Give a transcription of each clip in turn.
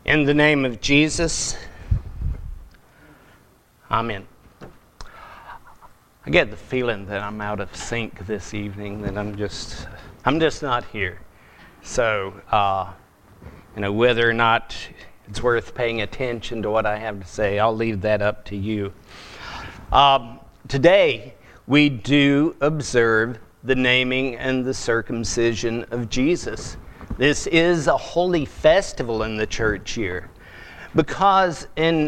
In the name of Jesus, Amen. I get the feeling that I'm out of sync this evening, that I'm just not here. So, whether or not it's worth paying attention to what I have to say, I'll leave that up to you. Today, we do observe the naming and the circumcision of Jesus. This is a holy festival in the church year because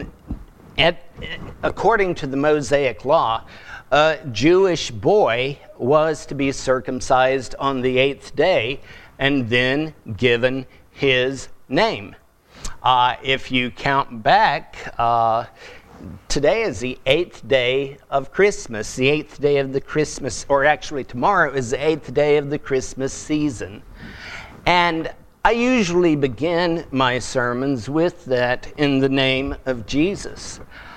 according to the Mosaic law, a Jewish boy was to be circumcised on the 8th day and then given his name. If you count back, today is the 8th day of Christmas, the 8th day of the Christmas, or actually tomorrow is the 8th day of the Christmas season. And I usually begin my sermons with that, in the name of Jesus.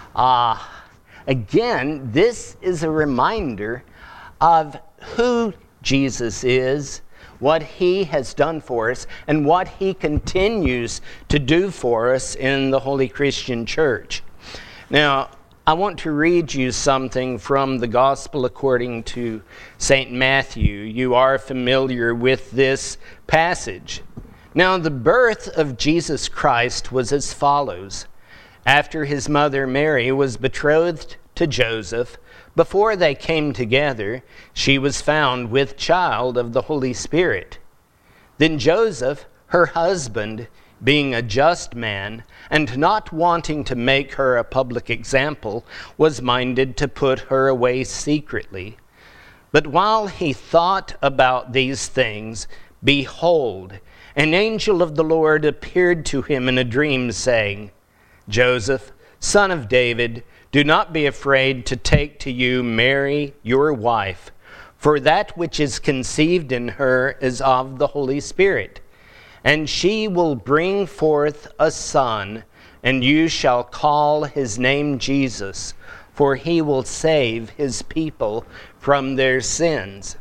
Again, this is a reminder of who Jesus is, what he has done for us, and what he continues to do for us in the Holy Christian Church. Now, I want to read you something from the Gospel according to St. Matthew. You are familiar with this passage. Now, the birth of Jesus Christ was as follows. After his mother Mary was betrothed to Joseph, before they came together, she was found with child of the Holy Spirit. Then Joseph, her husband, being a just man, and not wanting to make her a public example, was minded to put her away secretly. But while he thought about these things, behold, an angel of the Lord appeared to him in a dream, saying, Joseph, son of David, do not be afraid to take to you Mary, your wife, for that which is conceived in her is of the Holy Spirit. And she will bring forth a son, and you shall call his name Jesus, for he will save his people from their sins.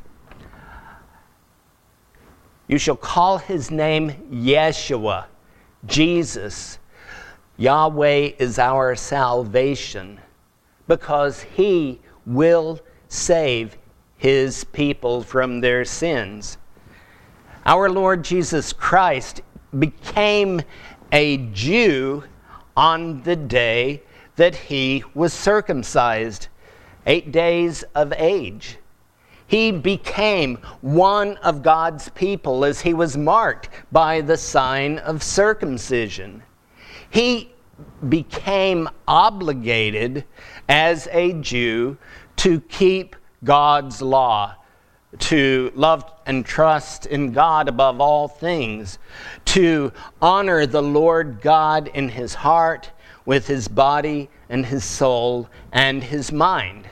You shall call his name Yeshua, Jesus. Yahweh is our salvation, because he will save his people from their sins. Our Lord Jesus Christ became a Jew on the day that he was circumcised, 8 days of age. He became one of God's people as he was marked by the sign of circumcision. He became obligated as a Jew to keep God's law, to love and trust in God above all things, to honor the Lord God in his heart, with his body and his soul and his mind.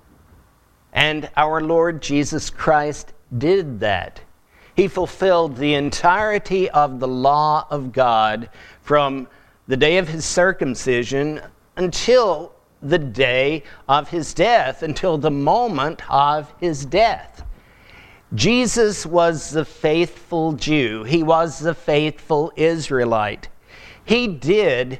And our Lord Jesus Christ did that. He fulfilled the entirety of the law of God from the day of his circumcision until the day of his death, until the moment of his death. Jesus was the faithful Jew. He was the faithful Israelite. He did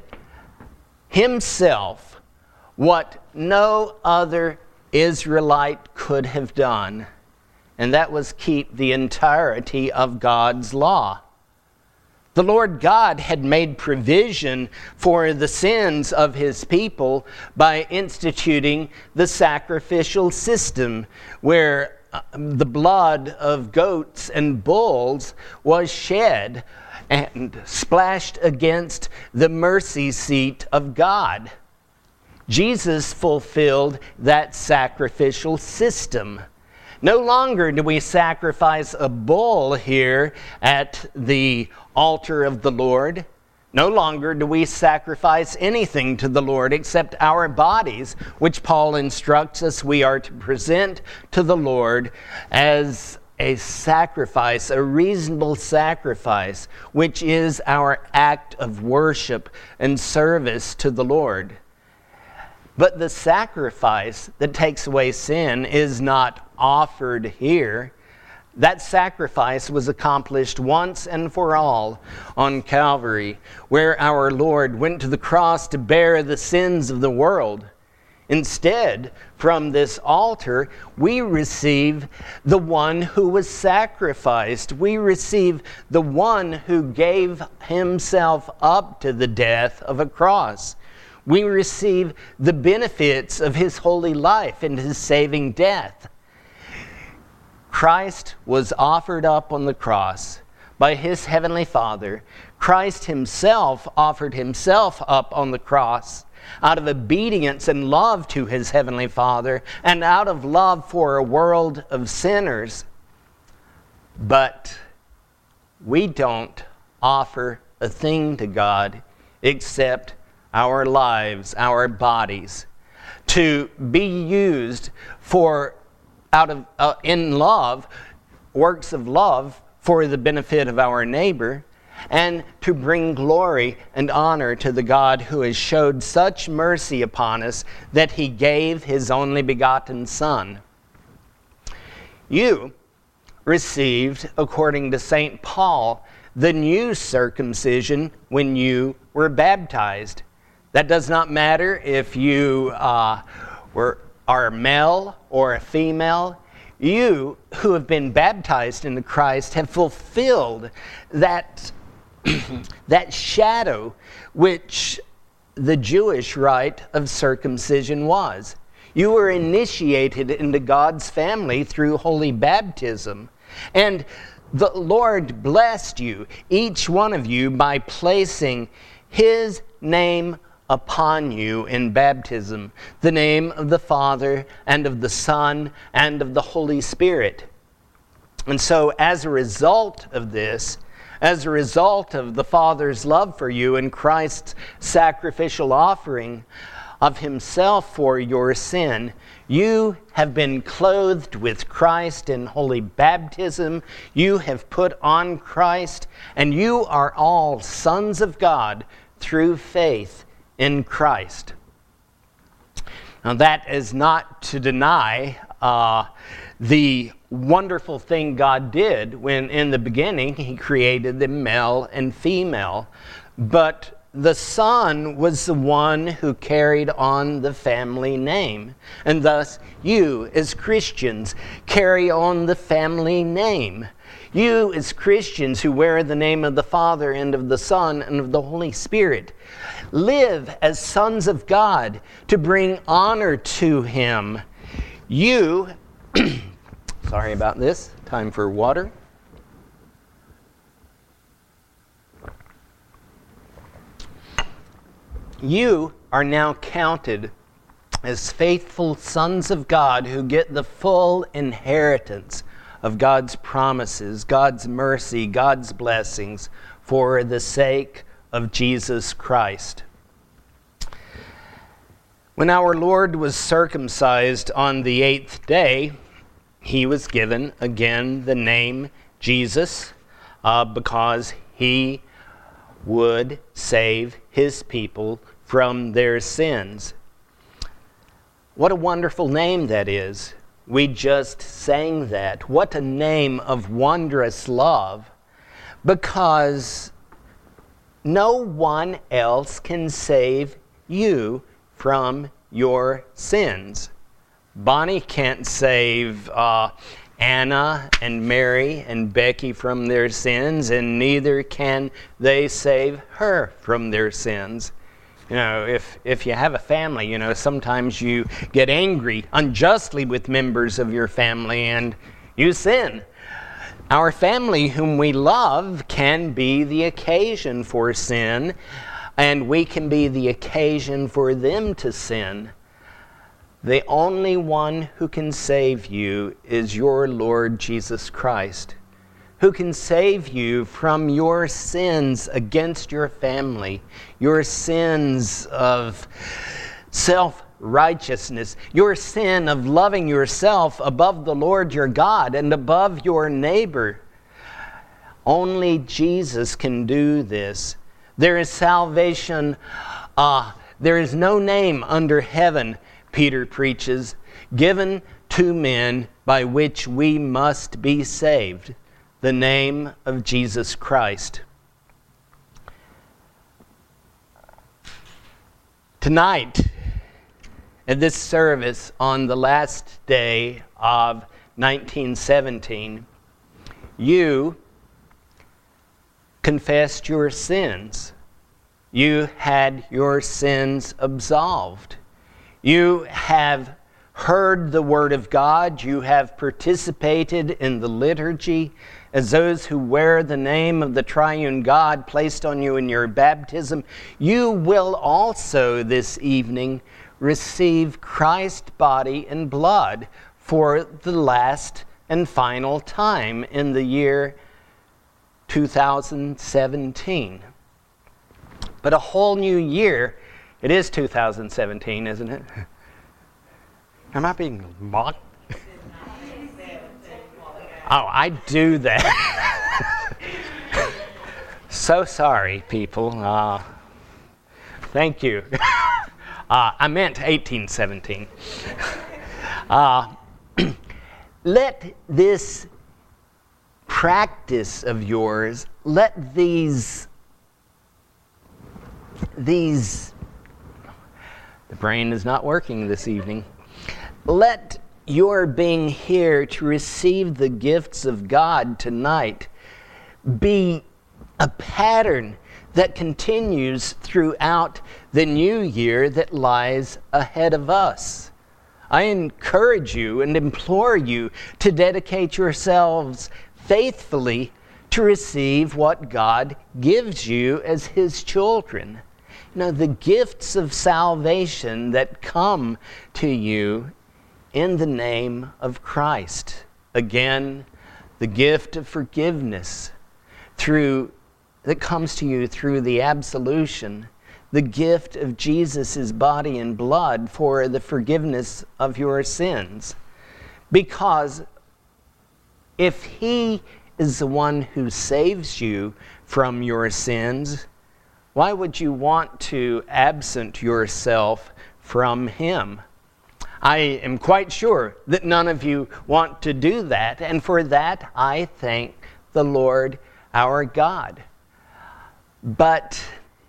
himself what no other Israelite could have done, and that was keep the entirety of God's law. The Lord God had made provision for the sins of his people by instituting the sacrificial system, where the blood of goats and bulls was shed and splashed against the mercy seat of God. Jesus fulfilled that sacrificial system. No longer do we sacrifice a bull here at the altar of the Lord. No longer do we sacrifice anything to the Lord except our bodies, which Paul instructs us we are to present to the Lord as a sacrifice, a reasonable sacrifice, which is our act of worship and service to the Lord. But the sacrifice that takes away sin is not offered here. That sacrifice was accomplished once and for all on Calvary, where our Lord went to the cross to bear the sins of the world. Instead, from this altar, we receive the one who was sacrificed. We receive the one who gave himself up to the death of a cross. We receive the benefits of his holy life and his saving death. Christ was offered up on the cross by his heavenly Father. Christ himself offered himself up on the cross out of obedience and love to his heavenly Father and out of love for a world of sinners. But we don't offer a thing to God except our lives, our bodies, to be used for in love, works of love for the benefit of our neighbor, and to bring glory and honor to the God who has showed such mercy upon us that he gave his only begotten Son. You received, according to St. Paul, the new circumcision when you were baptized. That does not matter if you are male or a female. You who have been baptized into Christ have fulfilled that, that shadow which the Jewish rite of circumcision was. You were initiated into God's family through holy baptism. And the Lord blessed you, each one of you, by placing his name upon you in baptism, the name of the Father and of the Son and of the Holy Spirit. And so as a result of this, as a result of the Father's love for you and Christ's sacrificial offering of himself for your sin, you have been clothed with Christ in holy baptism. You have put on Christ, and you are all sons of God through faith in Christ. Now that is not to deny the wonderful thing God did when in the beginning he created them male and female, but the Son was the one who carried on the family name, and thus you as Christians carry on the family name. You as Christians who wear the name of the Father and of the Son and of the Holy Spirit live as sons of God to bring honor to him. You, sorry about this, time for water. You are now counted as faithful sons of God who get the full inheritance of God's promises, God's mercy, God's blessings for the sake of Jesus Christ. When our Lord was circumcised on the 8th day, he was given again the name Jesus because he would save his people from their sins. What a wonderful name that is. We just sang that. What a name of wondrous love, because no one else can save you from your sins. Bonnie can't save Anna and Mary and Becky from their sins, and neither can they save her from their sins. You know, if you have a family, you know, sometimes you get angry unjustly with members of your family and you sin. Our family, whom we love, can be the occasion for sin, and we can be the occasion for them to sin. The only one who can save you is your Lord Jesus Christ, who can save you from your sins against your family, your sins of self-righteousness, your sin of loving yourself above the Lord your God and above your neighbor. Only Jesus can do this. There is salvation. There is no name under heaven, Peter preaches, given to men by which we must be saved, the name of Jesus Christ. Tonight, at this service on the last day of 1917, you confessed your sins. You had your sins absolved. You have heard the Word of God. You have participated in the liturgy as those who wear the name of the triune God placed on you in your baptism. You will also this evening receive Christ's body and blood for the last and final time in the year 2017. But a whole new year. It is 2017, isn't it? Am I being mocked? Oh, I do that. So sorry, people. Thank you. I meant 1817. Let this practice of yours, let these, the brain is not working this evening. Let your being here to receive the gifts of God tonight be a pattern that continues throughout the new year that lies ahead of us. I encourage you and implore you to dedicate yourselves faithfully to receive what God gives you as His children. You know, the gifts of salvation that come to you in the name of Christ. Again, the gift of forgiveness that comes to you through the absolution, the gift of Jesus' body and blood for the forgiveness of your sins. Because if He is the one who saves you from your sins, why would you want to absent yourself from Him? I am quite sure that none of you want to do that, and for that I thank the Lord our God. But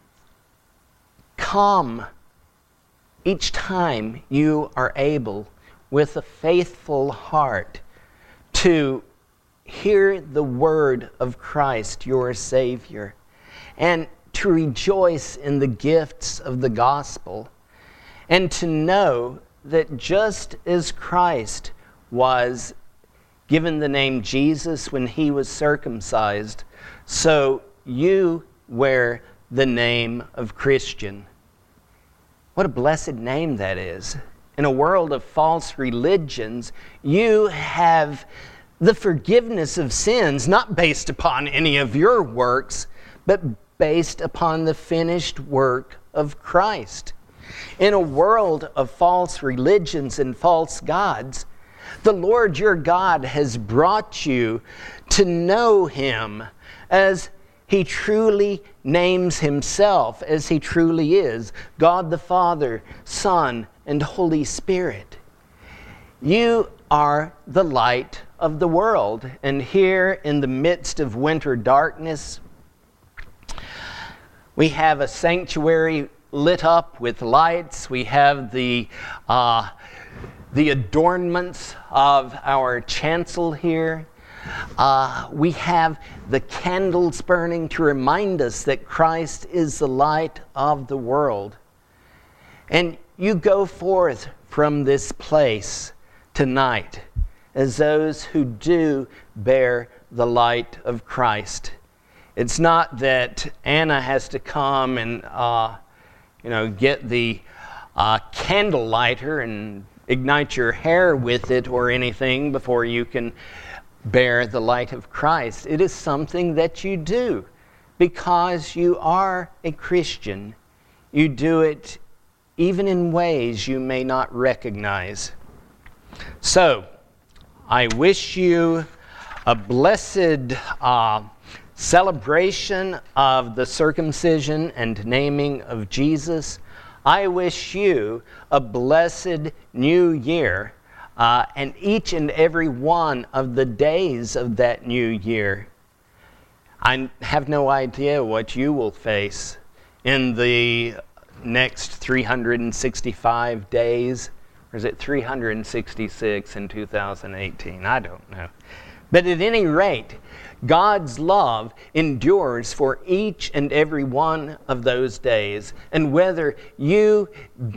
come each time you are able with a faithful heart to hear the word of Christ, your Savior, and to rejoice in the gifts of the gospel, and to know that just as Christ was given the name Jesus when He was circumcised, so you wear the name of Christian. What a blessed name that is. In a world of false religions, you have the forgiveness of sins, not based upon any of your works, but based upon the finished work of Christ. In a world of false religions and false gods, the Lord your God has brought you to know Him as He truly names Himself, as He truly is, God the Father, Son, and Holy Spirit. You are the light of the world, and here in the midst of winter darkness, we have a sanctuary lit up with lights. We have the adornments of our chancel here. We have the candles burning to remind us that Christ is the light of the world. And you go forth from this place tonight as those who do bear the light of Christ. It's not that Anna has to come and get the candle lighter and ignite your hair with it or anything before you can bear the light of Christ. It is something that you do because you are a Christian. You do it even in ways you may not recognize. So, I wish you a blessed celebration of the circumcision and naming of Jesus. I wish you a blessed new year and each and every one of the days of that new year. I have no idea what you will face in the next 365 days. Or is it 366 in 2018? I don't know. But at any rate, God's love endures for each and every one of those days. And whether you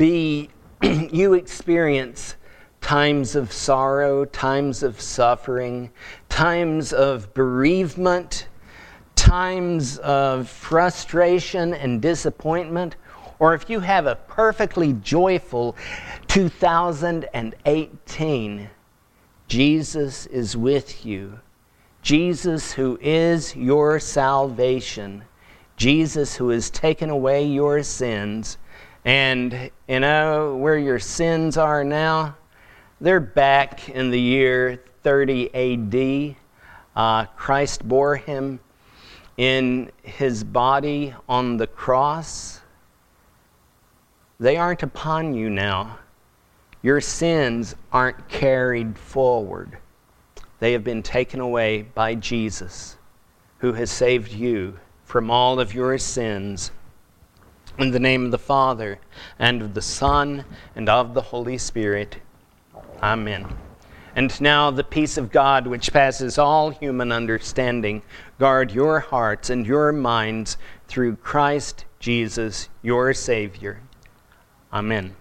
experience times of sorrow, times of suffering, times of bereavement, times of frustration and disappointment, or if you have a perfectly joyful 2018, Jesus is with you. Jesus, who is your salvation. Jesus, who has taken away your sins. And you know where your sins are now? They're back in the year 30 AD. Christ bore him in his body on the cross. They aren't upon you now. Your sins aren't carried forward. They have been taken away by Jesus, who has saved you from all of your sins. In the name of the Father, and of the Son, and of the Holy Spirit. Amen. And now the peace of God, which passes all human understanding, guard your hearts and your minds through Christ Jesus, your Savior. Amen.